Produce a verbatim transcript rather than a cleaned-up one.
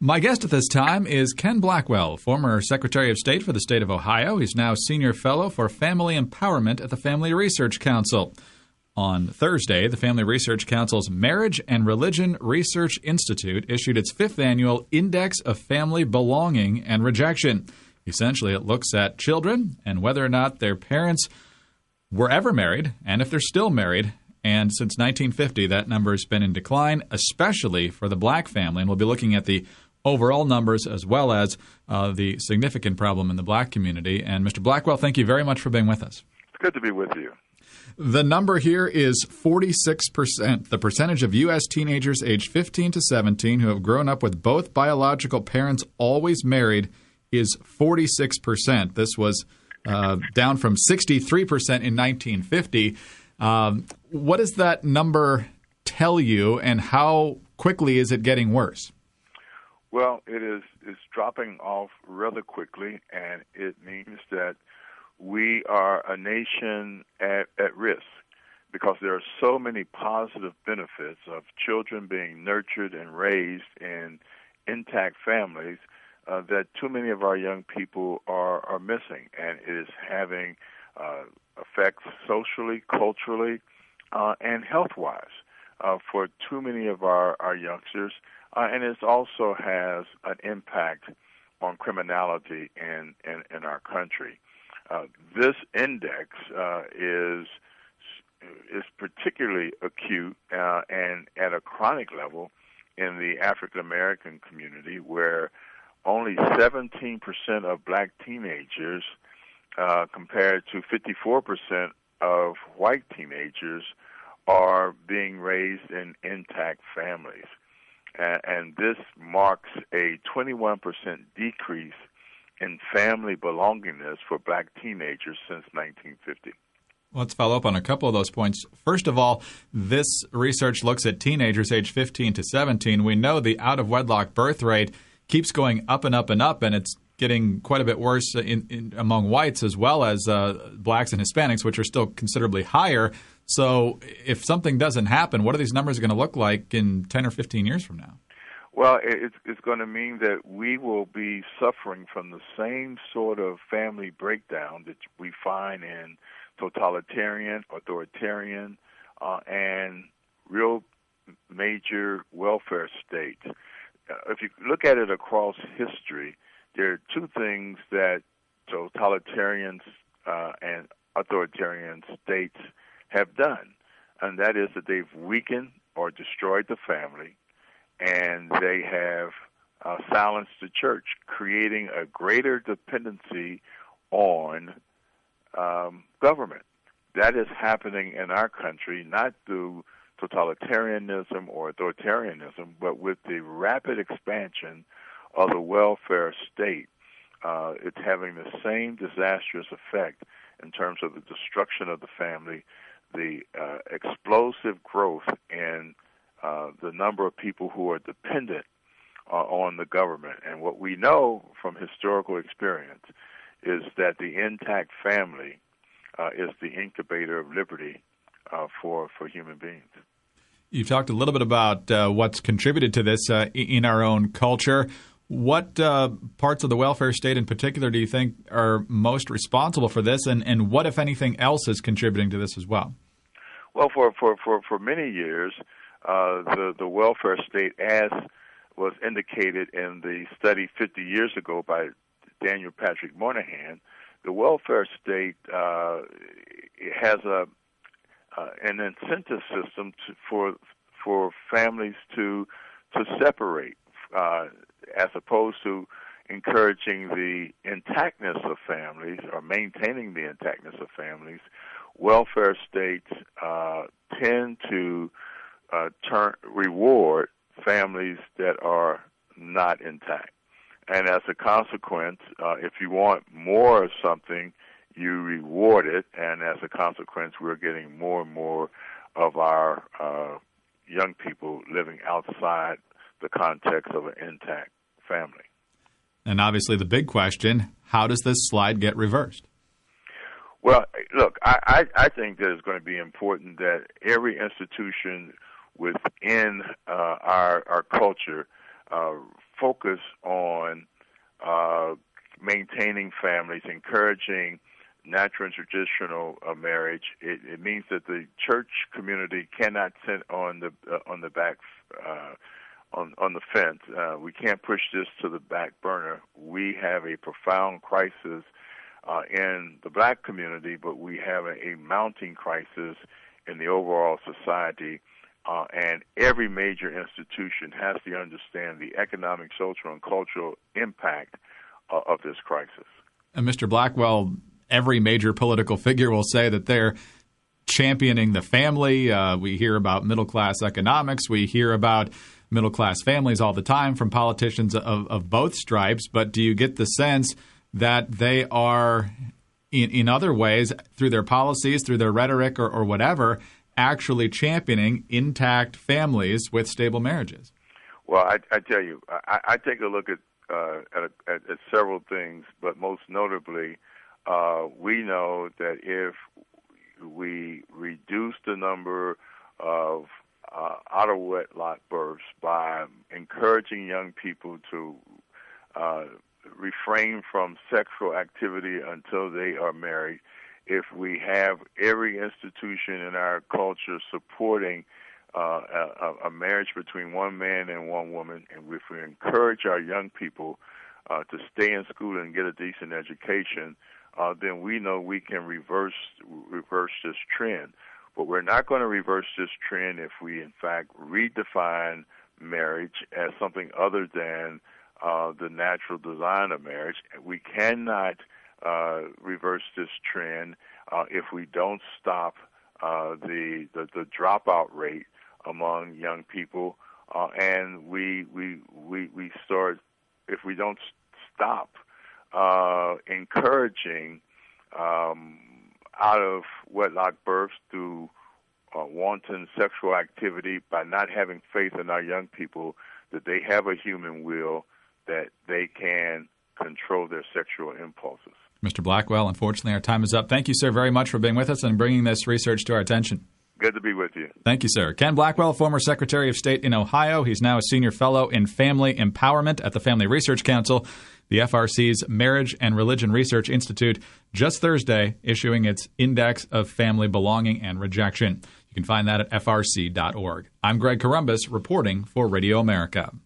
My guest at this time is Ken Blackwell, former Secretary of State for the state of Ohio. He's now Senior Fellow for Family Empowerment at the Family Research Council. On Thursday, the Family Research Council's Marriage and Religion Research Institute issued its fifth annual Index of Family Belonging and Rejection. Essentially, it looks at children and whether or not their parents were ever married and if they're still married. And since nineteen fifty, that number has been in decline, especially for the black family. And we'll be looking at the overall numbers as well as uh, the significant problem in the black community. And Mister Blackwell, thank you very much for being with us. It's good to be with you. The number here is forty-six percent. The percentage of U S teenagers aged fifteen to seventeen who have grown up with both biological parents always married is forty-six percent. This was uh, down from sixty-three percent in nineteen fifty. Um, what does that number tell you, and how quickly is it getting worse? Well, it is it's dropping off rather quickly, and it means that we are a nation at, at risk because there are so many positive benefits of children being nurtured and raised in intact families uh, that too many of our young people are, are missing, and it is having uh, effects socially, culturally, uh, and health-wise uh, for too many of our, our youngsters. Uh, and it also has an impact on criminality in, in, in our country. Uh, this index uh, is is particularly acute uh, and at a chronic level in the African American community, where only seventeen percent of black teenagers, uh, compared to fifty-four percent of white teenagers, are being raised in intact families. And this marks a twenty-one percent decrease in family belongingness for black teenagers since nineteen fifty. Let's follow up on a couple of those points. First of all, this research looks at teenagers aged fifteen to seventeen. We know the out-of-wedlock birth rate keeps going up and up and up, and it's getting quite a bit worse in, in, among whites as well as uh, blacks and Hispanics, which are still considerably higher. So if something doesn't happen, what are these numbers going to look like in ten or fifteen years from now? Well, it's, it's going to mean that we will be suffering from the same sort of family breakdown that we find in totalitarian, authoritarian, uh, and real major welfare states. Uh, if you look at it across history, there are two things that totalitarian uh, and authoritarian states have done, and that is that they've weakened or destroyed the family, and they have uh, silenced the church, creating a greater dependency on um, government. That is happening in our country, not through totalitarianism or authoritarianism, but with the rapid expansion of the welfare state. Uh, it's having the same disastrous effect in terms of the destruction of the family, the uh, explosive growth in uh, the number of people who are dependent uh, on the government. And what we know from historical experience is that the intact family uh, is the incubator of liberty uh, for, for human beings. You've talked a little bit about uh, what's contributed to this uh, in our own culture. What uh, parts of the welfare state in particular do you think are most responsible for this, and, and what, if anything, else is contributing to this as well? Well, for, for, for, for many years, uh, the, the welfare state, as was indicated in the study fifty years ago by Daniel Patrick Moynihan, the welfare state uh, has a uh, an incentive system to, for for families to to separate, uh, as opposed to encouraging the intactness of families or maintaining the intactness of families. Welfare states uh, tend to uh, turn reward families that are not intact, and as a consequence, uh, if you want more of something, you reward it, and as a consequence, we're getting more and more of our uh, young people living outside the context of an intact family. And obviously the big question, how does this slide get reversed? Well, look, I, I, I think that it's going to be important that every institution within uh, our, our culture uh, focus on uh, maintaining families, encouraging natural and traditional uh, marriage. It, it means that the church community cannot sit on the uh, on the back uh, on on the fence. Uh, we can't push this to the back burner. We have a profound crisis uh, in the black community, but we have a, a mounting crisis in the overall society. Uh, and every major institution has to understand the economic, social, and cultural impact uh, of this crisis. And Mister Blackwell, every major political figure will say that they're championing the family. Uh, we hear about middle-class economics. We hear about middle-class families all the time from politicians of, of both stripes. But do you get the sense that they are, in, in other ways, through their policies, through their rhetoric or, or whatever, actually championing intact families with stable marriages? Well, I, I tell you, I, I take a look at, uh, at, at, at several things, but most notably, uh, we know that if we reduce the number of uh, out-of-wedlock births by encouraging young people to uh, refrain from sexual activity until they are married, if we have every institution in our culture supporting uh, a, a marriage between one man and one woman, and if we encourage our young people uh, to stay in school and get a decent education, uh, then we know we can reverse reverse this trend. But we're not going to reverse this trend if we, in fact, redefine marriage as something other than uh, the natural design of marriage. We cannot Uh, reverse this trend uh, if we don't stop uh, the, the the dropout rate among young people, uh, and we we we we start if we don't stop uh, encouraging um, out of wedlock births through uh, wanton sexual activity by not having faith in our young people that they have a human will, that they can control their sexual impulses. Mister Blackwell, unfortunately, our time is up. Thank you, sir, very much for being with us and bringing this research to our attention. Good to be with you. Thank you, sir. Ken Blackwell, former Secretary of State in Ohio. He's now a senior fellow in family empowerment at the Family Research Council, the F R C's Marriage and Religion Research Institute, just Thursday issuing its Index of Family Belonging and Rejection. You can find that at F R C dot org. I'm Greg Corombos reporting for Radio America.